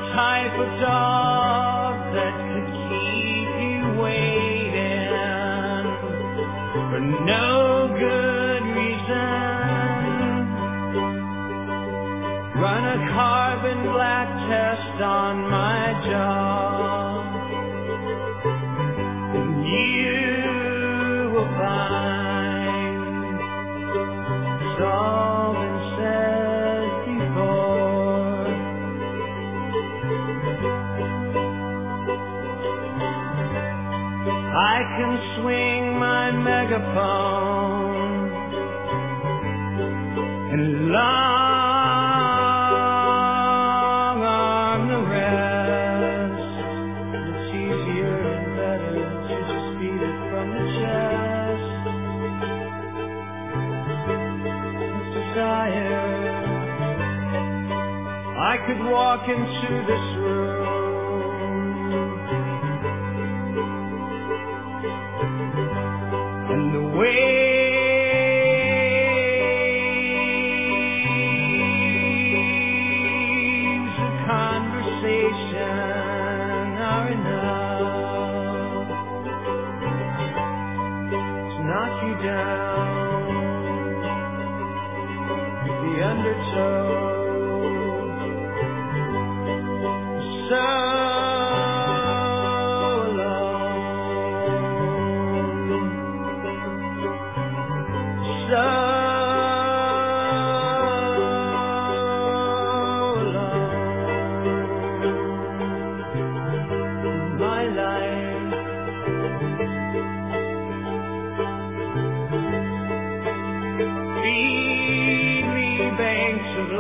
type of dog that could keep you waiting for no good reason. Run a carbon black test on my jaw, and you will find it's all been said before. I can swing my megaphone and long arm the rest. It's easier and better to just beat it from the chest. It's desire. I could walk into this room and the waves of conversation are enough to knock you down with the undertow. So my life, feed me banks of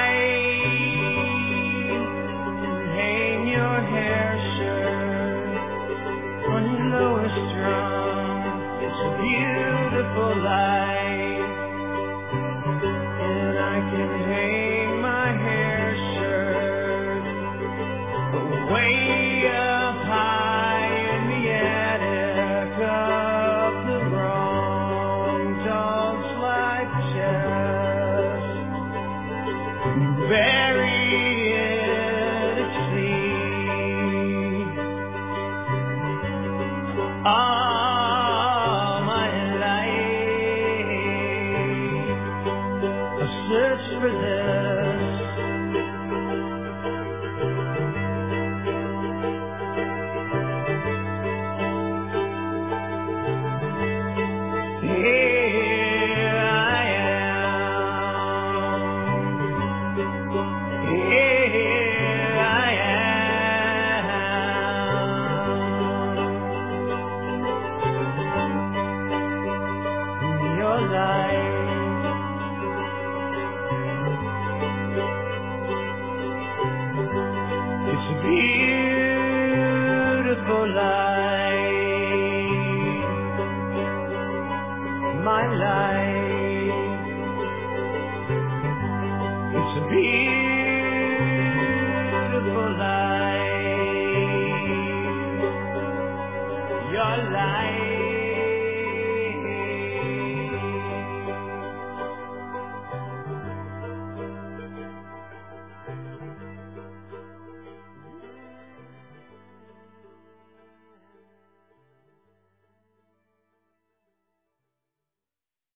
light, hang your hair shirt on your lowest rung. It's a beautiful life, and I can hang my hair shirt way up high in the attic of the wrong dog's life chest, buried it at sea. All my life I've searched for this. Here I am. Here I am. Your life, it's a beautiful life. My life, it's a beautiful